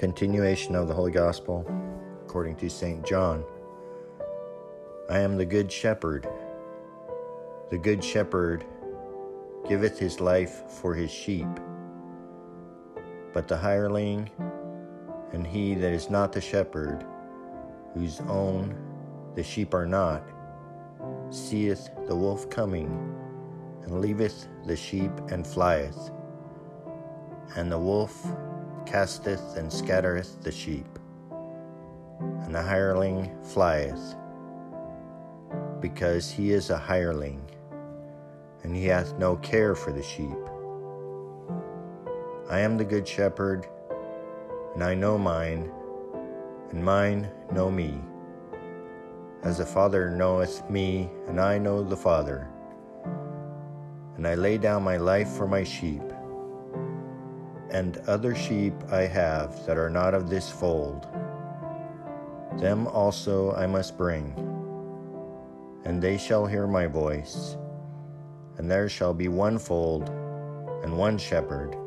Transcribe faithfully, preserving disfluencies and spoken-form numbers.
Continuation of the Holy Gospel according to Saint John. I am the good shepherd. The good shepherd giveth his life for his sheep. But the hireling, and he that is not the shepherd, whose own the sheep are not, seeth the wolf coming, and leaveth the sheep, and flieth. And the wolf casteth and scattereth the sheep, and the hireling flieth, because he is a hireling, and he hath no care for the sheep. I am the good shepherd, and I know mine, and mine know me, as the Father knoweth me, and I know the Father. And I lay down my life for my sheep. And other sheep I have that are not of this fold. Them also I must bring, and they shall hear my voice, and there shall be one fold and one shepherd.